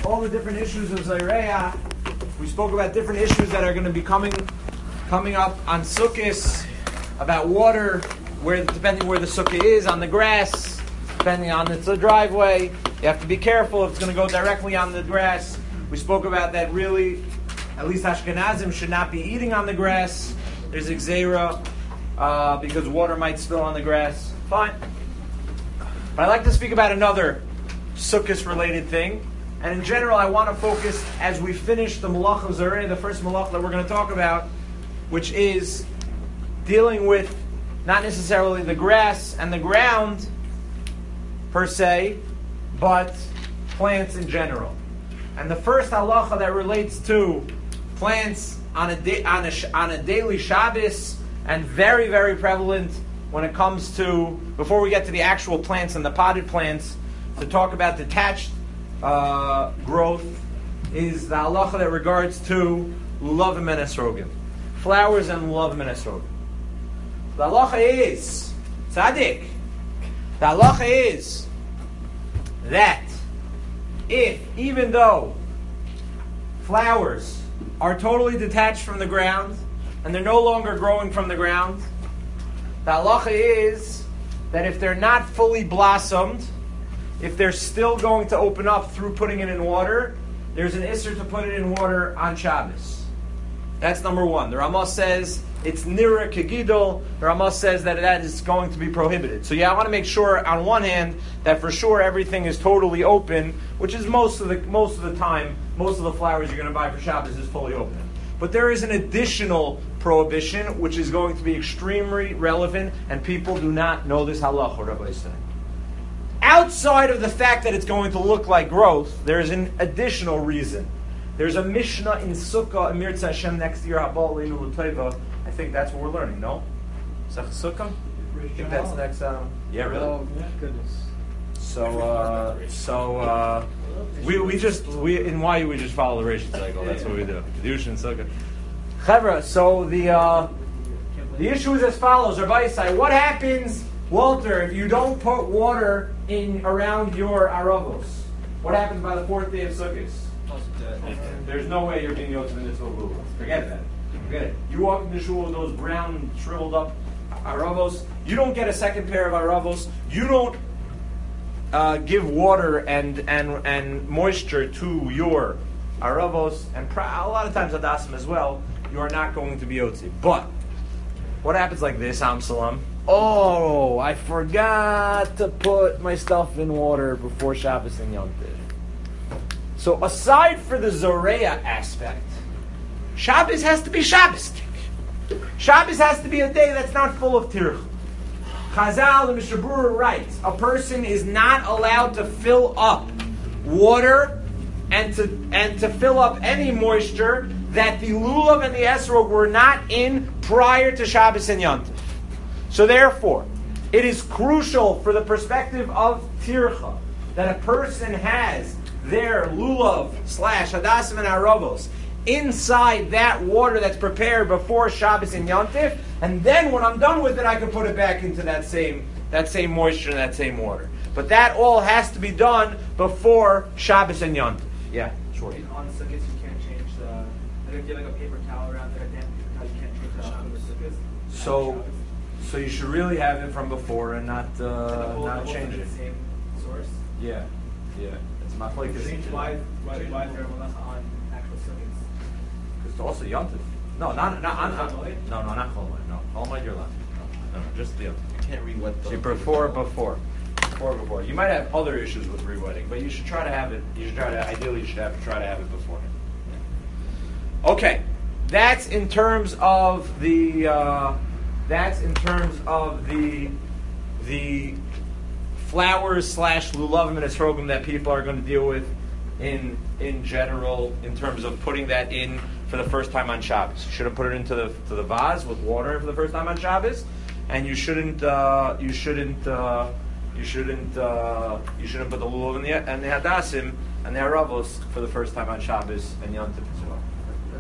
all the different issues of Zayreya. We spoke about different issues that are going to be coming up on Sukkos, about water, depending where the sukkah is, on the grass, depending on it's a driveway. You have to be careful if it's going to go directly on the grass. We spoke about that really, at least Ashkenazim should not be eating on the grass. There's Xera, because water might spill on the grass. Fine. But I'd like to speak about another Sukkos-related thing. And in general, I want to focus, as we finish the Malach of Zareh, the first Malach that we're going to talk about, which is dealing with not necessarily the grass and the ground, per se, but plants in general. And the first halacha that relates to plants on a daily Shabbos, and very, very prevalent when it comes to, before we get to the actual plants and the potted plants, to talk about detached growth, is the halacha that regards to lulavim and esrogim, flowers and lulavim and esrogim. The halacha is tzaddik. The halacha is that even though flowers are totally detached from the ground and they're no longer growing from the ground, the halacha is that if they're not fully blossomed, if they're still going to open up through putting it in water, there's an isser to put it in water on Shabbos. That's number one. The Ramah says it's nira kegidol. The Ramah says that is going to be prohibited. So I want to make sure, on one hand, that for sure everything is totally open, which is most of the time, most of the flowers you're going to buy for Shabbos is fully open. But there is an additional prohibition, which is going to be extremely relevant, and people do not know this halacha, Rabbi is saying. Outside of the fact that it's going to look like growth, there is an additional reason. There's a Mishnah in Sukkah, Amir Tzashem, next year, Habal Leinu L'Teva. I think that's what we're learning, no? Sech Sukkah? I think that's next. Yeah, really? Oh, yeah, goodness. We in YU we just follow the ration cycle. That's what we do. Kedushin and Sukkah. Chevra, so the issue is as follows. Rabbi Yisai, what happens, Walter, if you don't put water in around your aravos? What happens by the fourth day of Sukkot? There's no way you're being yoked to the mitzvah of lulav. Forget that. Forget it. You walk into shul with those brown, shriveled up aravos. You don't get a second pair of aravos. You don't give water and moisture to your aravos, and a lot of times adasim as well. You are not going to be yotzi. But what happens like this, Amsalam? Oh, I forgot to put my stuff in water before Shabbos and Yom Tov. So aside for the Zoreya aspect, Shabbos has to be Shabbos-tik. Shabbos has to be a day that's not full of tirch. Chazal, the Mishnah Berurah writes, a person is not allowed to fill up water and to fill up any moisture that the lulav and the esrog were not in prior to Shabbos and Yom Tov. So therefore, it is crucial for the perspective of tircha that a person has their lulav / hadasim and aravos inside that water that's prepared before Shabbos and Yom Tov, and then when I'm done with it, I can put it back into that same moisture and that same water. But that all has to be done before Shabbos and Yom Tov. Yeah, sure. On Sukkot, you can't change if you have like a paper towel around there, a damp paper towel, you can't change the Shabbos Sukkot. So you should really have it from before and not change it. The same source. Yeah. It's machlokes. Why is there malacha on actual Sukkot? Because it's also Yom Tov. No, not on Chol Moed. No, not Chol Moed. No, Chol Moed you're allowed. No, just the Yom Tov. You can't re-wet the... See, before. You might have other issues with re-wetting, but you should try to have it. Ideally, you should try to have it before. Okay, that's in terms of the flowers / lulavim and esrogim that people are going to deal with in general, in terms of putting that in for the first time on Shabbos. You shouldn't put it into the vase with water for the first time on Shabbos, and you shouldn't put the lulav and the hadassim and the aravos for the first time on Shabbos and Yom Tov as well.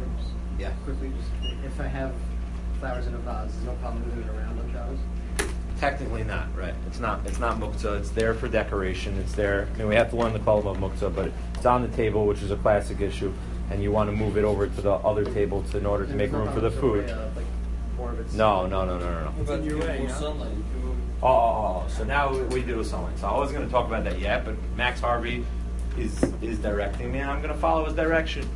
Yeah. Quickly, just if I have flowers in a vase, there's no problem moving it around on Shabbos? Technically not, right? It's not muktzah. It's there for decoration. It's there. I mean, we have to learn the kolam of muktzah, but it's on the table, which is a classic issue, and you want to move it over to the other table in order to make room for the food. No. It's in your way, sunlight. So now we do sunlight. So I wasn't going to talk about that yet, but Max Harvey is directing me, and I'm going to follow his direction.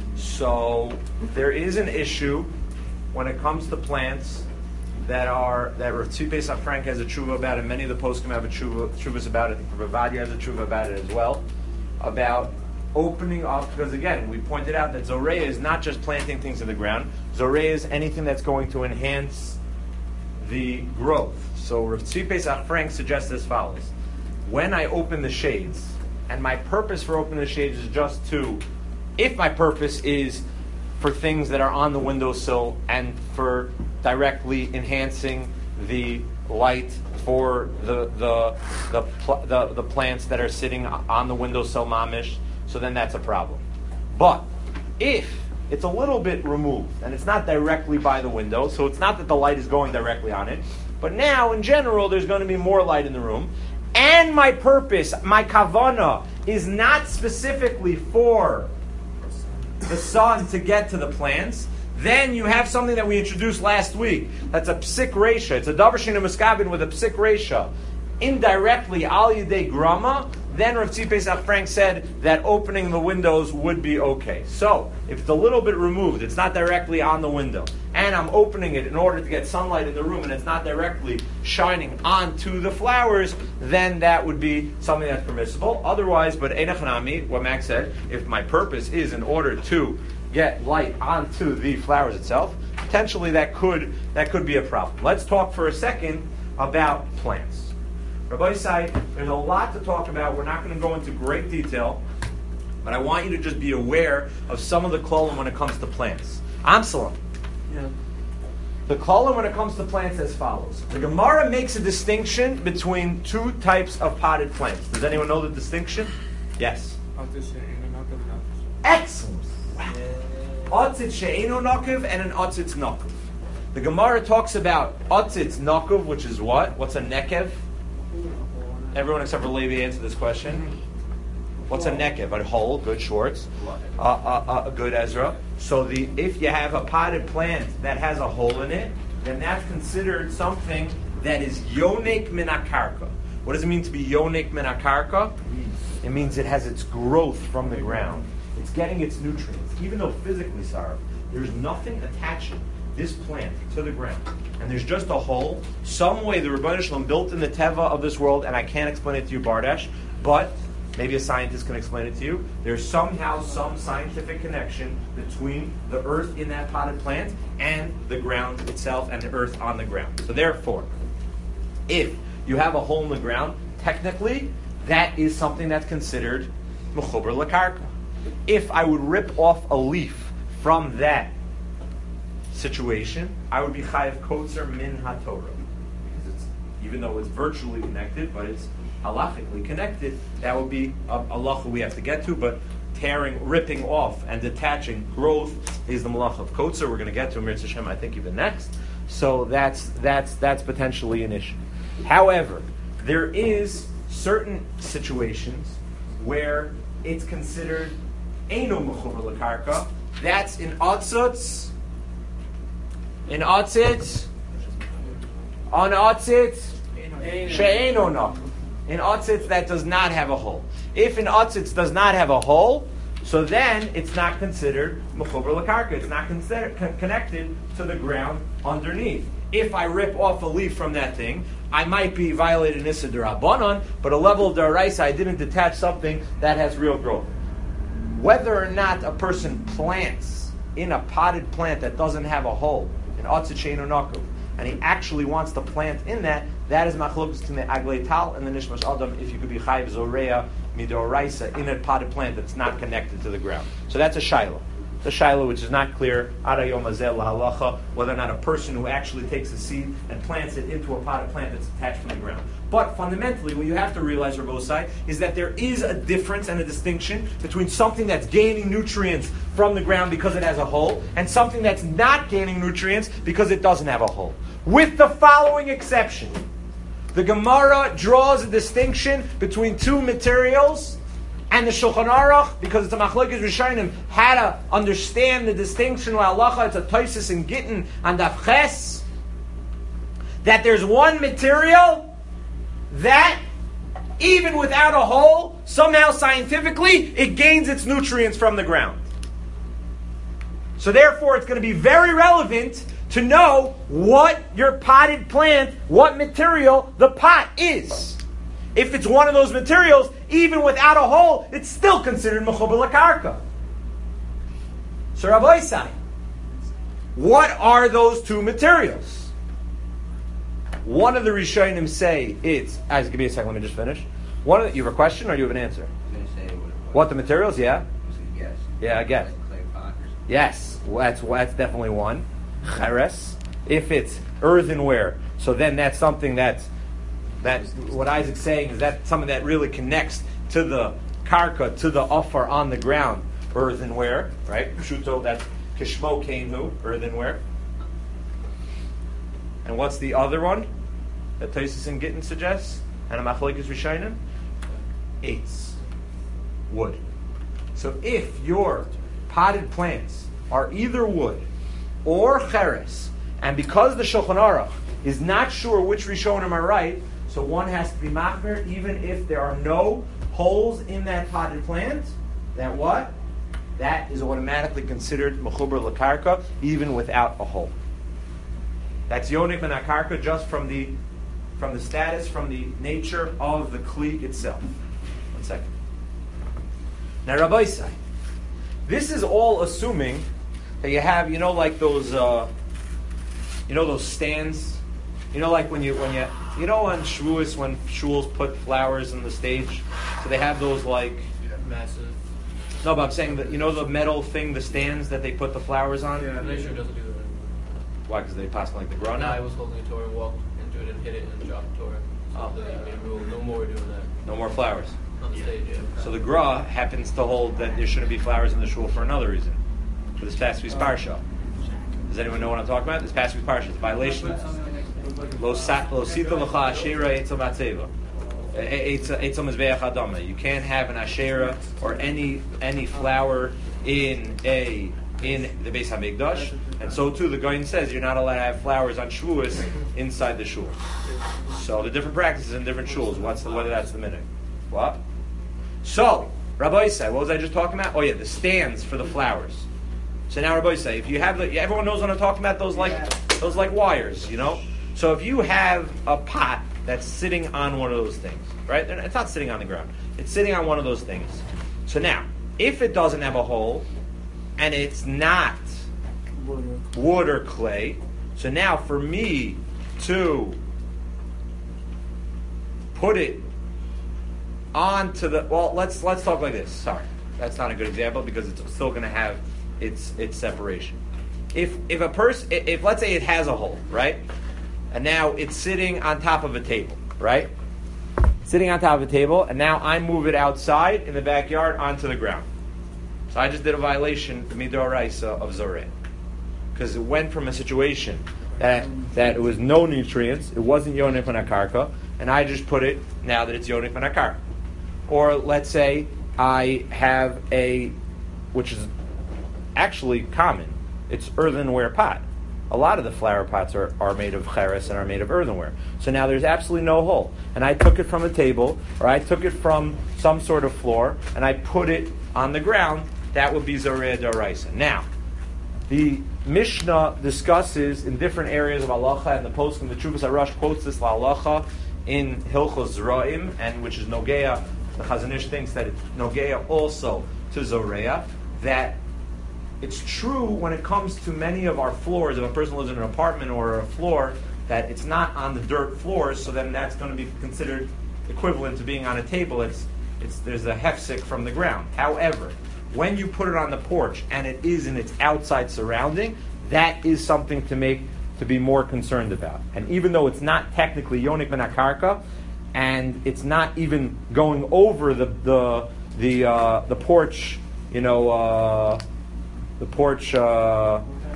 So there is an issue when it comes to plants that Rav Tzvi Pesach Frank has a tshuva about, and many of the poskim have tshuvas about it. I think Rav Ovadia has a tshuva about it as well, about opening up, because again, we pointed out that Zoreya is not just planting things in the ground. Zoreya is anything that's going to enhance the growth. So Rav Tzvi Pesach Frank suggests as follows. When I open the shades, and my purpose for opening the shades is just to, if my purpose is for things that are on the windowsill and for directly enhancing the light for the plants that are sitting on the windowsill mamish, so then that's a problem. But if it's a little bit removed and it's not directly by the window, so it's not that the light is going directly on it, but now in general there's going to be more light in the room, and my purpose, my kavana, is not specifically for the sun to get to the plants, then you have something that we introduced last week. That's a psik reisha. It's a davar shina muskabin with a psik reisha. Indirectly, al yidei grama, then Rav Tzvi Pesach Frank said that opening the windows would be okay. So, if it's a little bit removed, it's not directly on the window, and I'm opening it in order to get sunlight in the room, and it's not directly shining onto the flowers, then that would be something that's permissible. Otherwise, but Einach Hanami, what Max said, if my purpose is in order to get light onto the flowers itself, potentially that could be a problem. Let's talk for a second about plants. Rabbi Yisai, there's a lot to talk about. We're not going to go into great detail, but I want you to just be aware of some of the kolam when it comes to plants. Amsalam. Yeah. The kolam when it comes to plants as follows. The Gemara makes a distinction between two types of potted plants. Does anyone know the distinction? Yes. Excellent. Otzit she'enu nakuv and an otzit nakuv. The Gemara talks about otzit nakuv, which is what? What's a nekev? Everyone except for Levi answer this question. What's a nekev? A hole, good Schwartz. A good Ezra. So if you have a potted plant that has a hole in it, then that's considered something that is yonik min akarka. What does it mean to be yonik min akarka? It means it has its growth from the ground. It's getting its nutrients. Even though physically, Sarah, there's nothing attaching this plant to the ground, and there's just a hole, some way the Rebbeinu Shalom built in the teva of this world, and I can't explain it to you, Bardash, but maybe a scientist can explain it to you. There's somehow some scientific connection between the earth in that potted plant and the ground itself and the earth on the ground. So therefore, if you have a hole in the ground, technically, that is something that's considered mechuber lakarka. If I would rip off a leaf from that situation, I would be chayav kotzer min haTorah, because even though it's virtually connected, but it's halachically connected. That would be a halacha we have to get to. But ripping off, and detaching growth is the malach of kotzer. We're going to get to Mir Hashem, I think, even next. So that's potentially an issue. However, there is certain situations where it's considered eino mechuber lakarka. That's in otzutz. In otzitz, on otzitz, she'eino nakuv. In otzitz that does not have a hole. If in otzitz does not have a hole, so then it's not considered mechuber lakarka. It's not considered connected to the ground underneath. If I rip off a leaf from that thing, I might be violating Issa D'Rabbanan, but a level of D'Oraisa, I didn't detach something that has real growth. Whether or not a person plants in a potted plant that doesn't have a hole, in Otzit She'einu Nakuv, and he actually wants to plant in that is machlokes between the Aglei Tal and the Nishmas Adam, if you could be Chayiv Zoreya Midoraisa in a potted plant that's not connected to the ground. So that's a Shiloh. The Shiloh, which is not clear, Ada Yom Hazeh Lahalacha, whether or not a person who actually takes a seed and plants it into a potted plant that's attached from the ground. But fundamentally, what you have to realize, Rabosai, is that there is a difference and a distinction between something that's gaining nutrients from the ground because it has a hole, and something that's not gaining nutrients because it doesn't have a hole. With the following exception. The Gemara draws a distinction between two materials, and the Shulchan Aruch, because it's a Machlokes Rishonim, how to understand the distinction. Halacha, it's a Tosfos in Gittin and Daf Ches, that there's one material that, even without a hole, somehow scientifically, it gains its nutrients from the ground. So therefore, it's going to be very relevant to know what your potted plant, what material the pot is. If it's one of those materials, even without a hole, it's still considered mechubar lakarka. So Rabbi Isai, what are those two materials? One of the Rishonim say it's... Guys, give me a second, let me just finish. You have a question or you have an answer? I was going to say what the materials, yeah? Yes. Yeah, I guess. Like clay pot or something. Yes, that's definitely one. Cheres. If it's earthenware, so then that's something that's what Isaac's saying is that something that really connects to the karka, to the offer on the ground. Earthenware, right? Pshuto, that's kishmo kenu, earthenware. And what's the other one that Tosfos in Gittin suggests? And a Machlokes Rishonim? Eitz. Wood. So if your potted plants are either wood or cheres, and because the Shulchan Aruch is not sure which Rishonim are right, so one has to be machmir even if there are no holes in that potted plant, that what? That is automatically considered mechubar lakarka even without a hole. That's yonik min hakarka just from the status, from the nature of the kli itself. 1 second. Now Rabbi Isai, this is all assuming that you have, like those, those stands, like when on Shavuos when shuls put flowers on the stage, so they have those massive. No, but I'm saying that the metal thing, the stands that they put the flowers on. Yeah, they sure doesn't do that. Why? Because they pass like the grown. No, I was holding a Torah, walked into it and hit it and dropped the Torah. So they made a rule, no more doing that. No more flowers. On the stage, yeah. So the Gra happens to hold that there shouldn't be flowers in the shul for another reason. For this past week's parsha. Does anyone know what I'm talking about? This past week's parsha, it's a violation. Lo sita l'cha ashera etzel matzeva. Etzel mizbeach adama. You can't have an ashera or any flower in the Beis Hamikdash, and so too the Gaon says you're not allowed to have flowers on Shavuos inside the shul. So the different practices in different shuls. Whether that's the minhag. What? So Rabbi Isai, what was I just talking about? Oh yeah, the stands for the flowers. So now Rabbi Isai, if you have everyone knows what I'm talking about. Those like wires, So if you have a pot that's sitting on one of those things, right? It's not sitting on the ground. It's sitting on one of those things. So now, if it doesn't have a hole, and it's not wood or clay, so now for me to put it onto the, let's talk like this. Sorry, that's not a good example because it's still going to have its separation. If let's say it has a hole, right? And now it's sitting on top of a table, right? Sitting on top of a table, and now I move it outside in the backyard onto the ground. So I just did a violation, the midoraisa of Zoreh. Because it went from a situation that it was no nutrients, it wasn't yonik min hakarka, and I just put it now that it's yonik min hakarka. Or let's say I have which is actually common, it's earthenware pot. A lot of the flower pots are made of cheres and are made of earthenware. So now there's absolutely no hole. And I took it from a table, or I took it from some sort of floor, and I put it on the ground. That would be Zoreh D'Oraisa. Now, the Mishnah discusses in different areas of halacha, and the poskim, the Chuvas Harash quotes this halacha in Hilchos Zra'im, and which is Nogeya. The Chazon Ish thinks that it's Nogeya also to Zoreya, that it's true when it comes to many of our floors. If a person lives in an apartment or a floor, that it's not on the dirt floors, so then that's going to be considered equivalent to being on a table. There's a hefsek from the ground. However, when you put it on the porch and it is in its outside surrounding, that is something to be more concerned about. And even though it's not technically yonik min hakarka, and it's not even going over the porch, the porch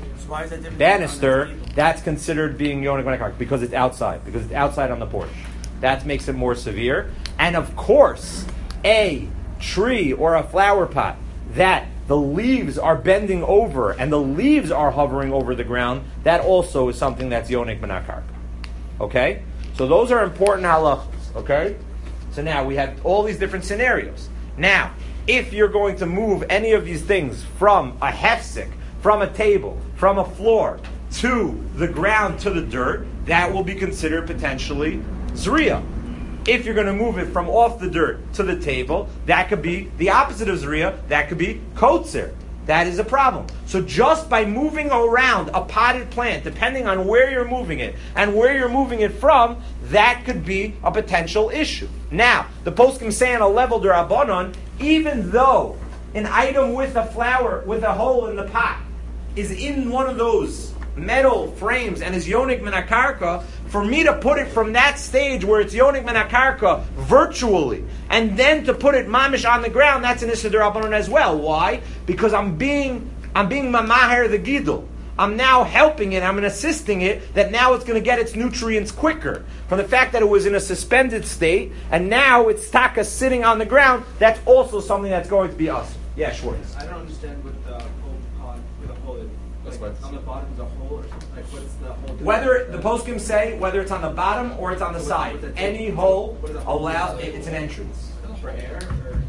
banister, that's considered being yonik min hakarka because it's outside on the porch. that makes it more severe. And of course, a tree or a flower pot that the leaves are bending over and the leaves are hovering over the ground, that also is something that's yonik min hakarka. Okay? So those are important halachas. Okay? So now we have all these different scenarios. Now, if you're going to move any of these things from a hefsek, from a table, from a floor, to the ground, to the dirt, that will be considered potentially zriya. If you're going to move it from off the dirt to the table, that could be the opposite of zriya, that could be kotzer. That is a problem. So just by moving around a potted plant, depending on where you're moving it and where you're moving it from, that could be a potential issue. Now, the poskim say on a level d'Rabbanan, even though an item with a flower, with a hole in the pot, is in one of those metal frames and is yonik min hakarka, for me to put it from that stage where it's yonik min hakarka virtually, and then to put it mamish on the ground, that's an issur d'Rabbanan as well. Why? Because I'm being mamaher the gidul. I'm now helping it, I'm assisting it, that now it's going to get its nutrients quicker. From the fact that it was in a suspended state, and now it's taka sitting on the ground, that's also something that's going to be awesome. Yeah, Schwartz. I don't understand what the whole pod with a hole is. Like on the bottom is a hole or something? Like what's the hole? Whether the poskim say whether it's on the bottom or it's on the side, any hole allows it's an entrance. For air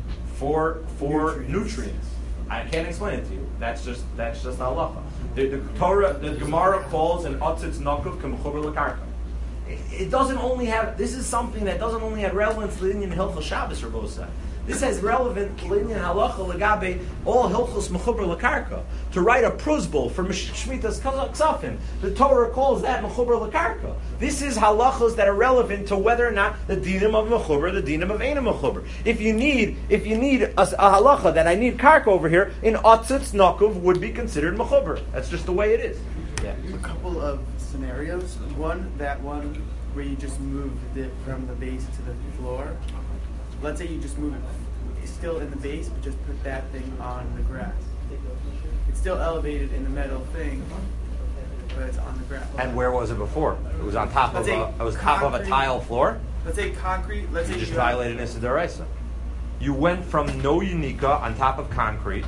or For nutrients. I can't explain it to you. That's just halacha. The Torah, the Gemara calls an otzitz nakuv k'mechuber l'karka. It doesn't only have. This is something that doesn't only have relevance to Inyan Hilchos Shabbos or Bosa. This has relevant to Inyan Halacha legabe all Hilchos mechuber l'karka. To write a pruzbul for Shmitas Ksafim, the Torah calls that mechuber l'karka. This is halachos that are relevant to whether or not the dinim of mechuber, the dinim of ain't mechuber. If you need a halacha that I need karka over here, in otzitz nakuv would be considered mechuber. That's just the way it is. Yeah. A couple of scenarios. One where you just moved it from the base to the floor. Let's say you just move it still in the base, but just put that thing on the grass. It's still elevated in the metal thing, but it's on the grass. And where was it before? It was on top of a tile floor. Let's say concrete. Let's say you just violated Issa D'Oraisa. You went from no unika on top of concrete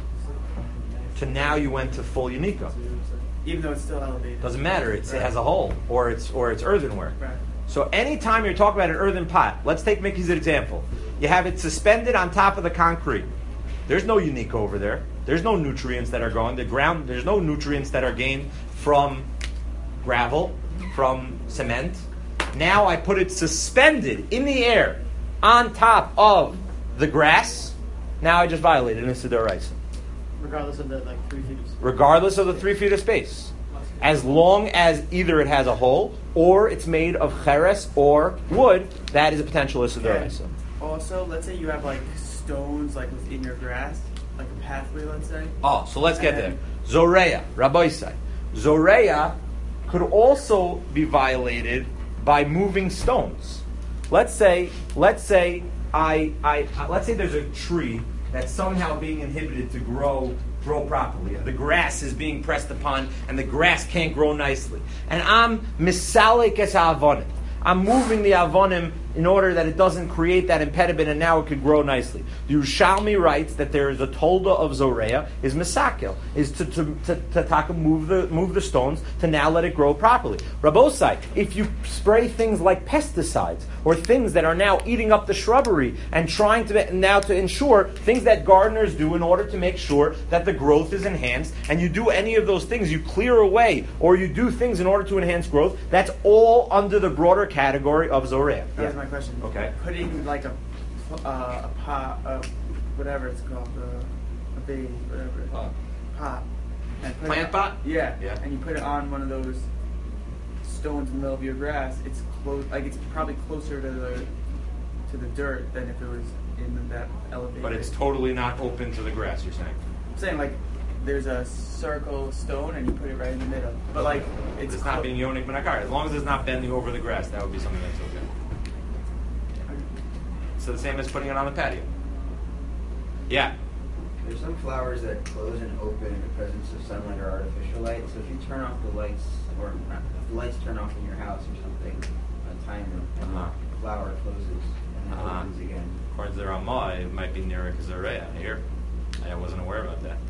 to now you went to full unika. Even though it's still elevated. Doesn't matter. It has a hole, or it's earthenware. Right. So anytime you're talking about an earthen pot, let's take Mickey's example. You have it suspended on top of the concrete. There's no unika over there. There's no nutrients that are going. The ground, there's no nutrients that are gained from gravel, from cement. Now I put it suspended in the air on top of the grass. Now I just violated an Issa D'Oraisa. Regardless of the 3 feet of space. Regardless of the 3 feet of space. As long as either it has a hole or it's made of cheres or wood, that is a potential Issa D'Oraisa. Also, let's say you have stones within your grass, like a pathway, let's say. Oh, so let's get there. Zoreya, Rabbi say. Zoreya could also be violated by moving stones. Let's say there's a tree that's somehow being inhibited to grow properly. The grass is being pressed upon, and the grass can't grow nicely. And I'm misalik es ha'avonim. I'm moving the avonim in order that it doesn't create that impediment, and now it could grow nicely. The Yerushalmi writes that there is a tolda of Zoreya, is misakel, is to move the stones to now let it grow properly. Rabbosai, if you spray things like pesticides or things that are now eating up the shrubbery and trying to ensure things that gardeners do in order to make sure that the growth is enhanced, and you do any of those things, you clear away or you do things in order to enhance growth, that's all under the broader category of Zoreya. That was my question. Okay. Putting a pot, whatever it's called, a vase, whatever. Pot. And Plant pot? Yeah. Yeah. And you put it on one of those stones in the middle of your grass. It's it's probably closer to the dirt than if it was in that elevated. But it's totally not open to the grass, you're saying? I'm saying there's a circle stone and you put it right in the middle. But it's not being yonik minakar. As long as it's not bending over the grass, that would be something that's okay. So the same as putting it on the patio. Yeah. There's some flowers that close and open in the presence of sunlight or artificial light. So if you turn off the lights, or if the lights turn off in your house or something, a timer, flower closes and then opens again. According to the Ramah, it might be near Kazareya here. I wasn't aware about that.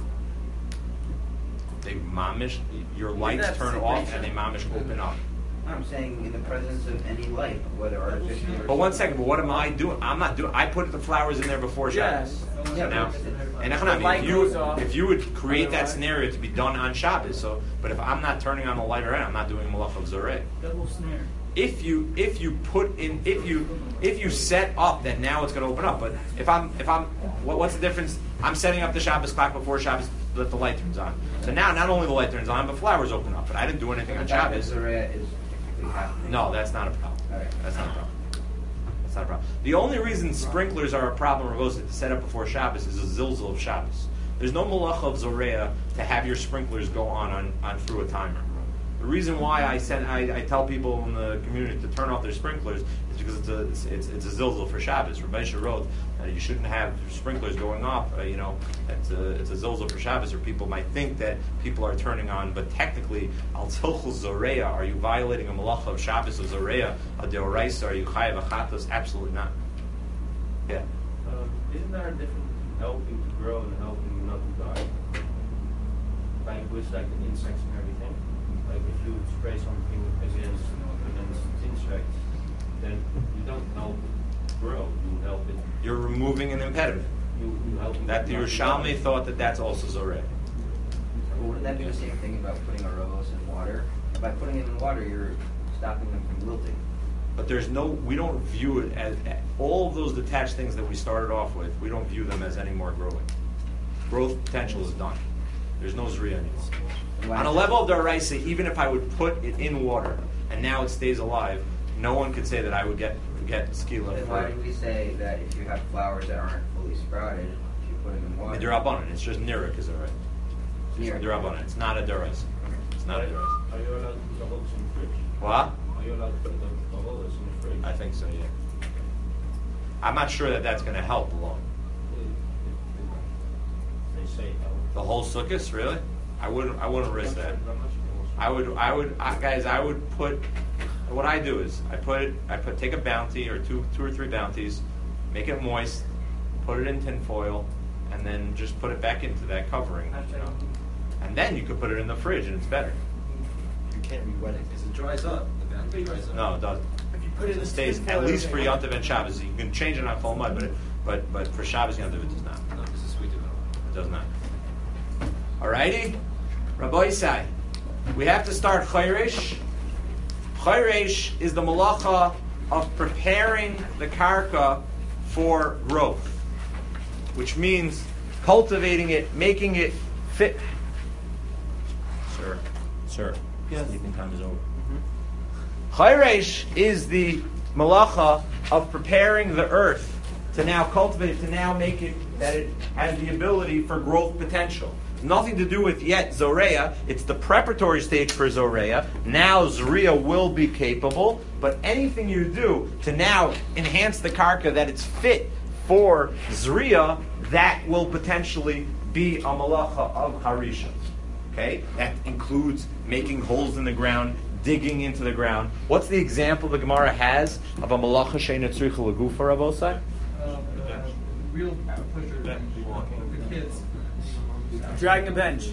They mamish, your lights that's turn off and they mamish open up. I'm saying in the presence of any light, whether artificial or But one second, but what am I doing? I'm not doing. I put the flowers in there before Shabbos. Yes. Yeah, Now, and The light goes off. if you would create that Otherwise- scenario to be done on Shabbos, so but if I'm not turning on the light around, I'm not doing malach of zoreh. Double snare. If you put in if you set up that now it's going to open up, but if I'm what's the difference? I'm setting up the Shabbos clock before Shabbos that the light turns on. So now not only the light turns on, but flowers open up. But I didn't do anything on Shabbos. Zorea is technically happening. No, that's not a problem. All right. That's not a problem. That's not a problem. The only reason sprinklers are a problem, Rabosa, to set up before Shabbos is a zilzal of Shabbos. There's no malacha of Zorea to have your sprinklers go on through a timer. The reason why I tell people in the community to turn off their sprinklers is because it's a zilzal for Shabbos. Rabbi Shah wrote that you shouldn't have sprinklers going off. It's a zilzal for Shabbos, or people might think that people are turning on, but technically, al tzilchul zoreya, are you violating a malacha of Shabbos of zoreya, a deoraisa? Are you chayav achatos? Absolutely not. Yeah. Isn't there a difference between helping to grow and helping not to die? Like with the insects and everything. Like if you spray something against insects, then you don't help grow. You help it. You're removing an impediment. You help it. That the Yerushalmi thought that that's also zoreya. Well, wouldn't that be the same thing about putting a rose in water? By putting it in water, you're stopping them from wilting. But we don't view it as all of those detached things that we started off with. We don't view them as any more growing. Growth potential is done. There's no zriya anymore. On a level of daraisa, even if I would put it in water and now it stays alive, no one could say that I would get skila. Then why do we say that if you have flowers that aren't fully sprouted, if you put them in water? Dirabanan. It's just niruk, is it right? Niruk. Dirabanan. It's not a daraisa. It's not a daraisa. Are you allowed to put the holes in the fridge? What? Are you allowed to put the holes in the fridge? I think so. Yeah. I'm not sure that that's going to help alone. They say help. The whole sukkahs, really? I wouldn't risk that. I would, guys. I would put. What I do is take a bounty or two or three bounties, make it moist, put it in tin foil, and then just put it back into that covering. And then you could put it in the fridge, and it's better. You can't re-wet it because it dries up. The bounty dries up. No, it doesn't. If you put it in It the stays tin at foil, least for Yontav and Shabbos. You can change it on full mud, but for Shabbos Yontav it does not. No, this is sweet. It does not. Alrighty, Rabbi Isai, we have to start Chayrish. Chayrish is the malacha of preparing the karka for growth, which means cultivating it, making it fit. Sir, Yes. sleeping time is over. Chayrish is the malacha of preparing the earth to now cultivate it, to now make it that it has the ability for growth potential. Nothing to do with yet Zoreya. It's the preparatory stage for Zoreya. Now Zriya will be capable, but anything you do to now enhance the karka that it's fit for Zriya, that will potentially be a malacha of Harisha. Okay? That includes making holes in the ground, digging into the ground. What's the example the Gemara has of a malacha sheina tzricha legufa, Rabosai? Real pusher the kids. Dragging a bench.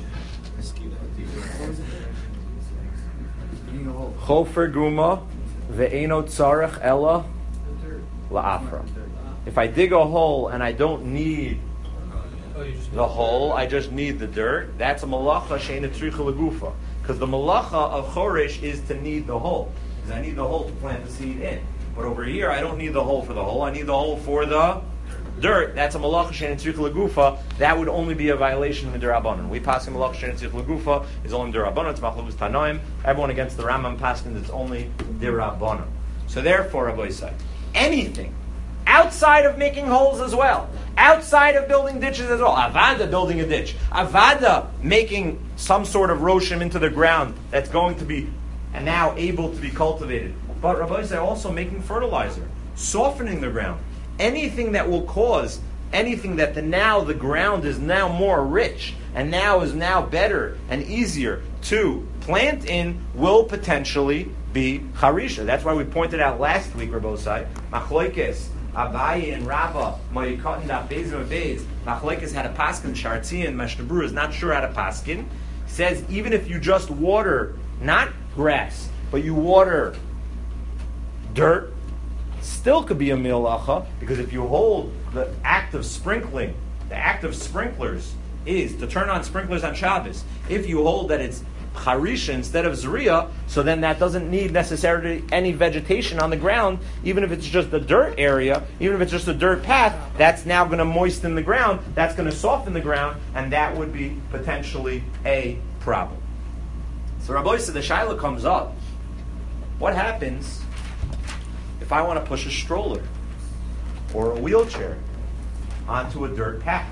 Chofer guma ve'eno tzarech ella la'afra. If I dig a hole and I don't need the hole, I just need the dirt, that's a malacha sheina tzricha legufa. Because the malacha of choresh is to need the hole. Because I need the hole to plant the seed in. But over here, I don't need the hole for the hole. I need the hole for the dirt. That's a malacha sheina tzricha legufa. That would only be a violation of the derabanan. We pass a malacha sheina tzricha legufa is only derabanan. It's machlokes tanoim. Everyone against the Rambam paskin, it's only derabanan. So therefore, Rabbi Yisai, anything outside of making holes as well, outside of building ditches as well, avada building a ditch, avada making some sort of roshim into the ground that's going to be and now able to be cultivated. But Rabbi Yisai also making fertilizer, softening the ground. Anything that will cause, anything that the ground is now more rich and now is now better and easier to plant in will potentially be Harisha. That's why we pointed out last week, Rabosai, Machloikes, Abaye and Rava, Mayikatan da Bezim Bez. Machloikes had a paskin, Shartzi and Meshtabru is not sure how to paskin. Says even if you just water, not grass, but you water dirt, still could be a milacha, because if you hold the act of sprinkling, the act of sprinklers is to turn on sprinklers on Shabbos. If you hold that it's Harisha instead of Zriya, so then that doesn't need necessarily any vegetation on the ground, even if it's just a dirt area, even if it's just a dirt path, that's now going to moisten the ground, that's going to soften the ground, and that would be potentially a problem. So Rabbi said the Shaila comes up, what happens if I want to push a stroller or a wheelchair onto a dirt path?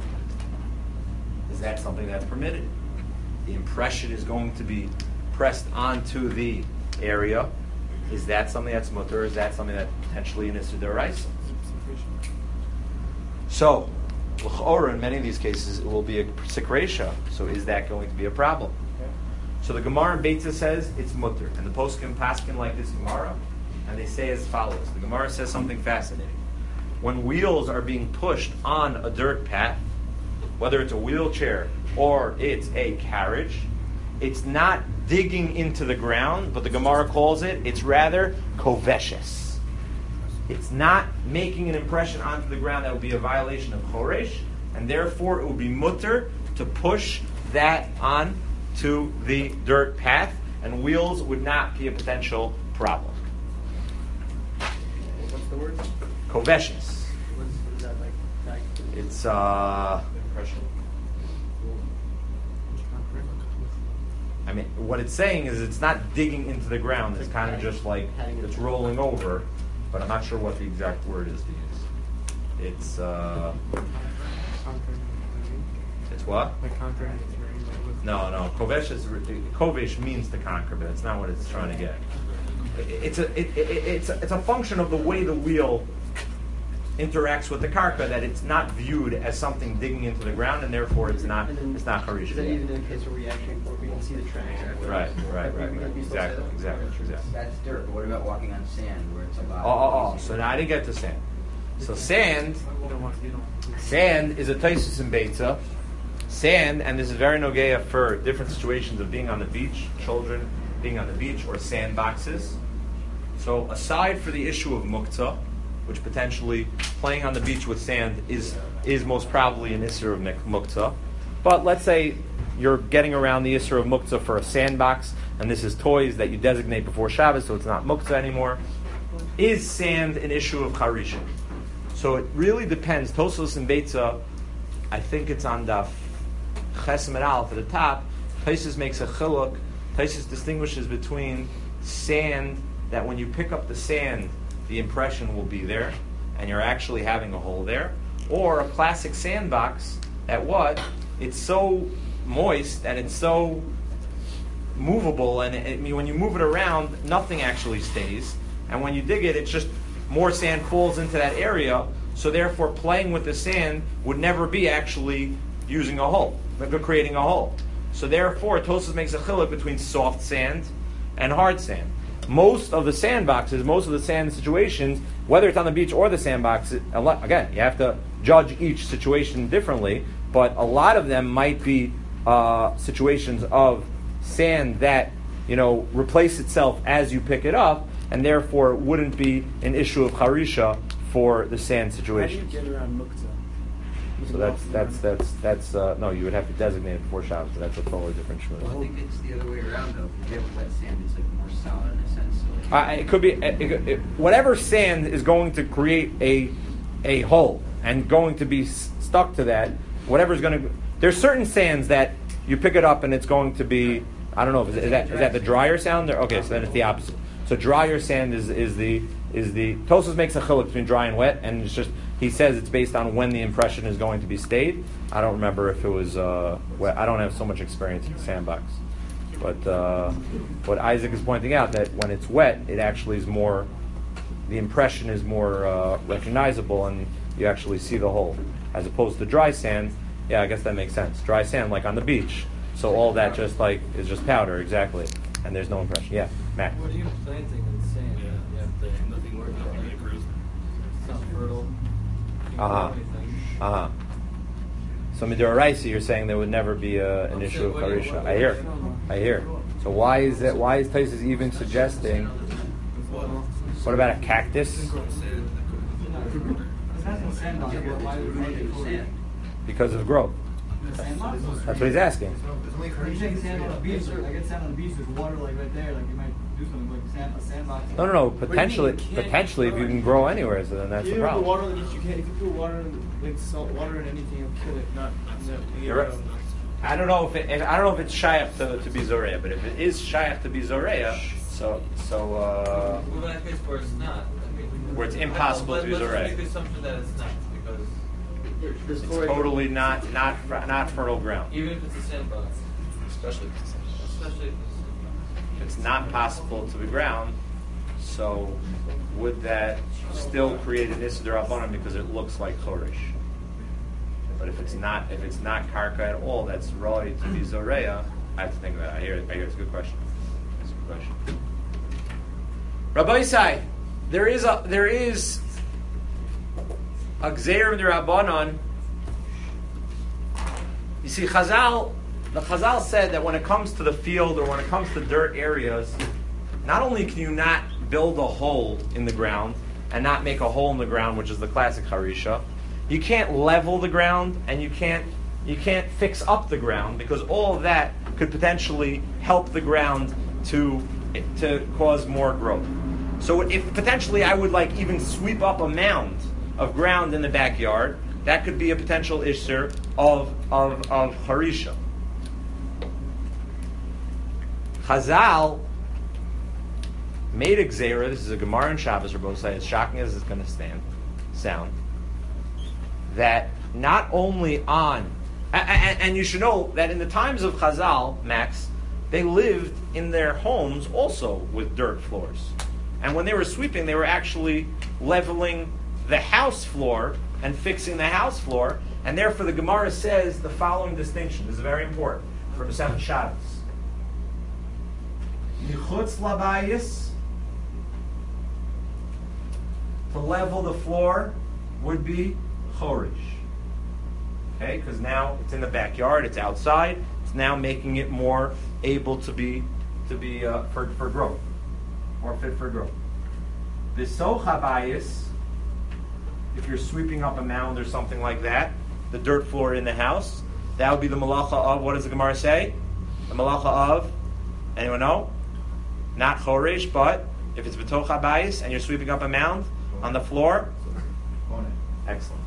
Is that something that's permitted? The impression is going to be pressed onto the area. Is that something that's mutter? Is that something that potentially in Issur D'Oraisa? So, l'chora, in many of these cases, it will be a sikresha. So is that going to be a problem? So the Gemara in Beitza says it's mutter. And the poskim paskin like this Gemara, and they say as follows. The Gemara says something fascinating. When wheels are being pushed on a dirt path, whether it's a wheelchair or it's a carriage, it's not digging into the ground, but the Gemara calls it's rather koveshes. It's not making an impression onto the ground that would be a violation of choresh, and therefore it would be mutter to push that on to the dirt path, and wheels would not be a potential problem. What's the word? Koveshes. What is that like? It's Impression. I mean, what it's saying is it's not digging into the ground. It's kind of just like it's rolling over, but I'm not sure what the exact word is to use. It's what? Like conquering. No. Kovesh means to conquer, but that's not what it's trying to get. It's a function of the way the wheel interacts with the karka, that it's not viewed as something digging into the ground, and therefore it's not harisha. Is that even in the case where we can see the tracks? Right. Exactly. That's dirt, but what about walking on sand where it's a lot? So now I didn't get to sand. So sand is a taisus in Beitza. Sand, and this is very nogeya for different situations of being on the beach, children being on the beach, or sandboxes. So aside for the issue of muktzah, which potentially playing on the beach with sand is most probably an issur of muktzah, but let's say you're getting around the issur of muktzah for a sandbox, and this is toys that you designate before Shabbos, so it's not muktzah anymore. Is sand an issue of charisha? So it really depends. Tosfos and Beitza, I think it's on Daf Chesem and Aleph at the top. Tosfos makes a chiluk. Tosfos distinguishes between sand, that when you pick up the sand, the impression will be there, and you're actually having a hole there, or a classic sandbox that it's so moist and it's so movable, and when you move it around, nothing actually stays, and when you dig it, it's just more sand falls into that area, so therefore playing with the sand would never be actually using a hole, creating a hole. So therefore, Tosfos makes a chiluk between soft sand and hard sand. Most of the sandboxes, most of the sand situations, whether it's on the beach or the sandbox, again, you have to judge each situation differently, but a lot of them might be situations of sand that, replace itself as you pick it up, and therefore it wouldn't be an issue of charisha for the sand situation. How do you get around muktzah? So that's no, you would have to designate it before Shabbos, but that's a totally different shmur. Well, I think it's the other way around, though. If you have wet sand, it's like more solid in a sense. So like It could be whatever sand is going to create a hole and going to be stuck to that. Whatever's going to, there's certain sands that you pick it up and it's going to be, I don't know, is that the drier sand? Okay, so then it's the opposite. So drier sand is the Tosfos makes a chiluk between dry and wet, and it's just, he says it's based on when the impression is going to be stayed. I don't remember if it was wet. I don't have so much experience in sandbox. But what Isaac is pointing out, that when it's wet, it actually is more, the impression is more recognizable, and you actually see the hole. As opposed to dry sand, yeah, I guess that makes sense. Dry sand, like on the beach. So all that just like is just powder, exactly, and there's no impression. Yeah, Mac. What are you planting and saying? You have to nothing working on it. It's not fertile. You can't grow anything. So midoraisa, you're saying there would never be an issue of harisha. I hear. So why is that? Why is Taisus even suggesting? What about a cactus? Because of growth. That's what he's asking. You're saying sand on a beach, I get sand on the beach, there's water like right there, like you might do something like a sandbox. No. Potentially, if you can grow anywhere, so then that's the problem. Water on the beach, you can't. If you put water in, like salt water in anything, you'll kill it. Not. You're right. I don't know if it's shaykh to be zoreya, but if it is shaykh to be zoreya, so Well, in that case, where it's not. where it's impossible to be Let's zoreya. make the assumption that it's not, because It's totally not fertile ground. even if it's a sandbox, Especially if it's especially if it's a sandbox. It's not possible to be ground, so would that still create an issa d'Rabbanan because it looks like chorish? But if it's not karka at all, that's right to be zoreya. I have to think about it. I hear it's a good question. It's a good question. Rabbi Isai, there is a gzeir d'Rabbanan. You see, the Chazal said that when it comes to the field or when it comes to dirt areas, not only can you not build a hole in the ground and not make a hole in the ground, which is the classic harisha, you can't level the ground and you can't fix up the ground, because all of that could potentially help the ground to cause more growth. So if potentially I would like even sweep up a mound of ground in the backyard, that could be a potential isser of harisha. Chazal made a gzeira. This is a Gemara in Shabbos, Rabbi say, as shocking as it's going to sound, that not only on, and you should know that in the times of Chazal, Max, they lived in their homes also with dirt floors. And when they were sweeping, they were actually leveling the house floor and fixing the house floor. And therefore the Gemara says the following distinction. This is very important for Masechet Shabbos. Yichutz labayis, to level the floor, would be chorish. Okay, because now it's in the backyard, it's outside, it's now making it more able to be for growth, more fit for growth. V'soch habayis, if you're sweeping up a mound or something like that, the dirt floor in the house, that would be the malacha of, what does the Gemara say? The malacha of, anyone know? Not chorish, but if it's b'toch habayis and you're sweeping up a mound on the floor, excellent.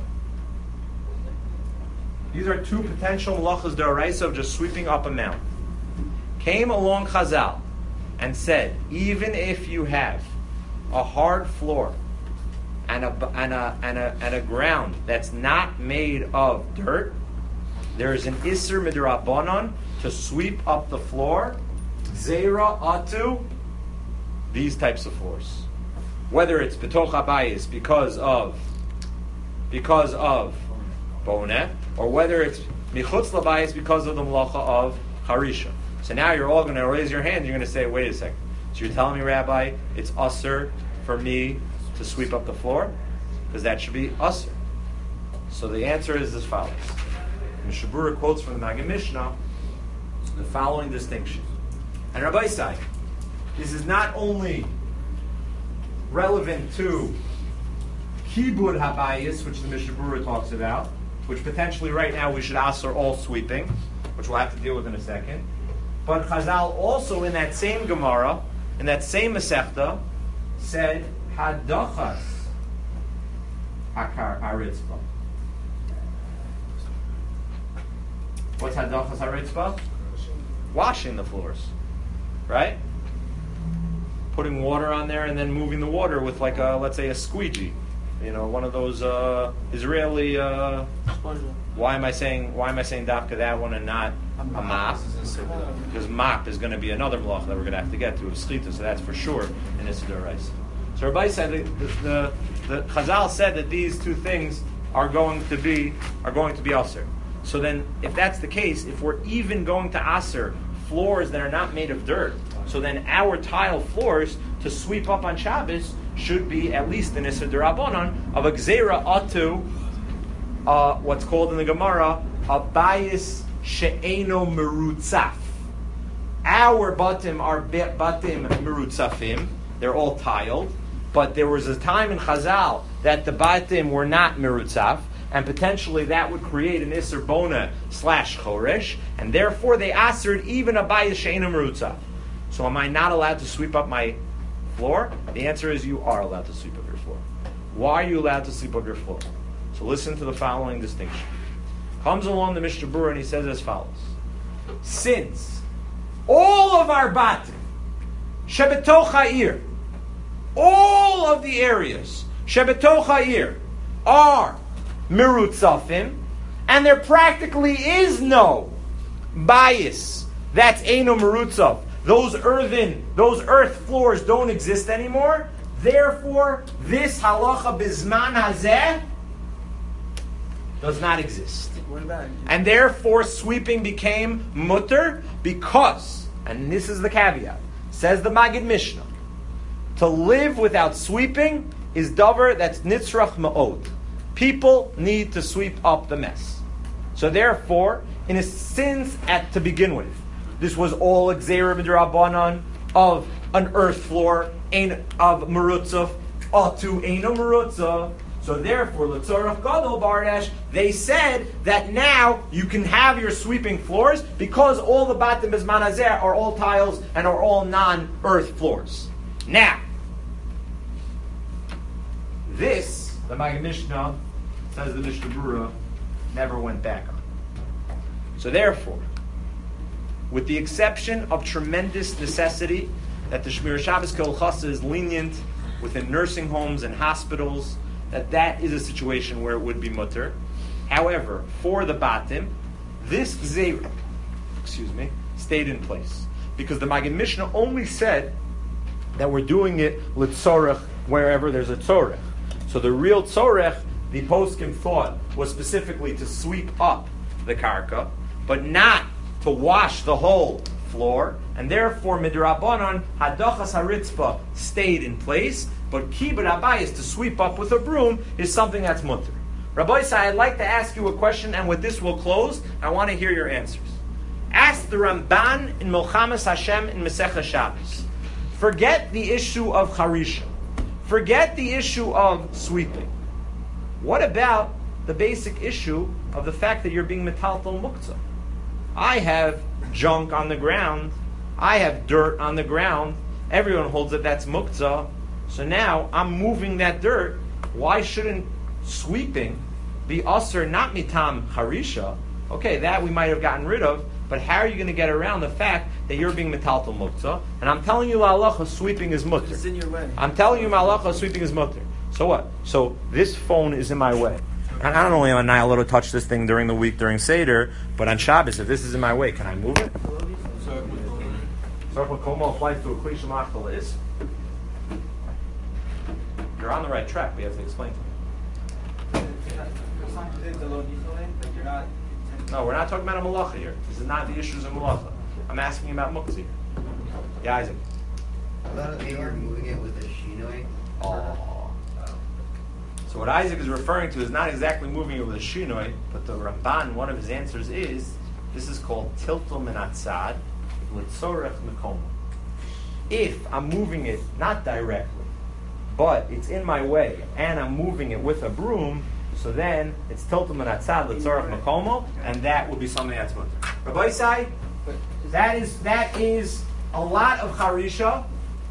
These are two potential malachas d'oraisa of just sweeping up a mound. Came along Chazal and said, even if you have a hard floor and a ground that's not made of dirt, there is an isser midrabanan to sweep up the floor, zera atu, these types of floors. Whether it's betoch habayis because of boneh, or whether it's michutz labayis because of the malacha of harisha. So now you're all going to raise your hand. You're going to say, "Wait a second. So you're telling me, Rabbi, it's usser for me to sweep up the floor, because that should be usser." So the answer is as follows. Mishabura quotes from the Maggid Mishnah the following distinction. And Rabbi Isai, this is not only relevant to kibud habayis, which the Mishabura talks about, which potentially right now we should asser all sweeping, which we'll have to deal with in a second. But Chazal also in that same Gemara, in that same Masechta, said hadachas haritzpah. What's hadachas haritzpah? Washing the floors, right? Putting water on there and then moving the water with like let's say a squeegee. You know, one of those Israeli. Why am I saying dafka that one and not a mop? Because mop is going to be another malach that we're going to have to get to, a schita, so that's for sure in Issa D'Oraisa. So Rabbi said the Chazal said that these two things are going to be aser. So then, if that's the case, if we're even going to aser floors that are not made of dirt, so then our tile floors to sweep up on Shabbos should be at least an Isser D'Rabbanan of a Gzeira Atu, what's called in the Gemara, a Bayis She'eno Merutzaf. Our batim are batim merutzafim. They're all tiled. But there was a time in Chazal that the batim were not merutzaf, and potentially that would create an Isser Bona / Choresh, and therefore they asered even a Bayis She'eno Merutzaf. So am I not allowed to sweep up my floor? The answer is you are allowed to sweep up your floor. Why are you allowed to sweep up your floor? So listen to the following distinction. Comes along the Mishnah Berurah and he says as follows. Since all of our batim, shebetoch ha'ir, all of the areas, shebetoch ha'ir, are mirutzafim, and there practically is no bias that's eino mirutzaf. Those earth floors don't exist anymore. Therefore, this halacha bizman hazeh does not exist. And therefore, sweeping became mutter because, and this is the caveat, says the Magid Mishnah, to live without sweeping is davar that's nitzrach ma'od. People need to sweep up the mess. So therefore, in a sense, to begin with, this was all a gzeira b'drabanan of an earth floor, of merutzah, atu eino merutzah. So therefore, l'tzorach gadol bardash, they said that now you can have your sweeping floors because all the batim bizman hazeh are all tiles and are all non-earth floors. Now, this, the Magid Mishnah, says the Mishnah Berurah, never went back on. So therefore, with the exception of tremendous necessity, that the Shmir Shabbos Kol Chasa is lenient within nursing homes and hospitals, that is a situation where it would be mutter. However, for the batim, this gzeira, stayed in place. Because the Magid Mishnah only said that we're doing it l'tzorech wherever there's a tzorech. So the real tzorech, the poskim thought, was specifically to sweep up the karka, but not to wash the whole floor, and therefore midrabanan hadachas haritzpa stayed in place, but kibbut habayis, to sweep up with a broom, is something that's mutter. Rabbi Isai, I'd like to ask you a question, and with this we'll close. I want to hear your answers. Ask the Ramban in Milchamas Hashem in Masechah Shabbos. Forget the issue of charisha. Forget the issue of sweeping. What about the basic issue of the fact that you're being metaltal muktzah? I have junk on the ground. I have dirt on the ground. Everyone holds that that's muktzah. So now I'm moving that dirt. Why shouldn't sweeping be usher, not mitam harisha? Okay, that we might have gotten rid of, but how are you going to get around the fact that you're being metaltal muktzah? And I'm telling you, la'alacha, sweeping is mutter. It's in your way. I'm telling you, la'alacha, sweeping is mutter. So what? So this phone is in my way. And I don't only am I allowed to touch this thing during the week, during Seder, but on Shabbos, if this is in my way, can I move it? Sarfal Koma applies to a Kli Shemach Talis. You're on the right track, we have to explain to you. No, we're not talking about a malacha here. This is not the issues of malacha. I'm asking you about muktzah here. Yeah, Isaac. Maybe you're moving it with a shinoi. Oh. So what Isaac is referring to is not exactly moving it with a shinoi, but the Ramban, one of his answers is, this is called tiltul min atzad l'tzorech mekomo. If I'm moving it not directly, but it's in my way, and I'm moving it with a broom, so then it's tiltul min atzad l'tzorech mekomo, and that would be something that's mutter. Rabbi Isai, that is a lot of charisha.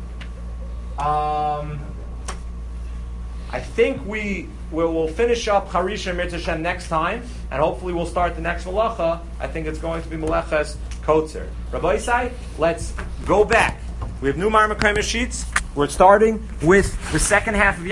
I think we'll finish up Harisha and Mirza Hashem next time, and hopefully we'll start the next Malacha. I think it's going to be Melechas Kotzer. Rabbi Isai, let's go back. We have new Marmakayim sheets. We're starting with the second half of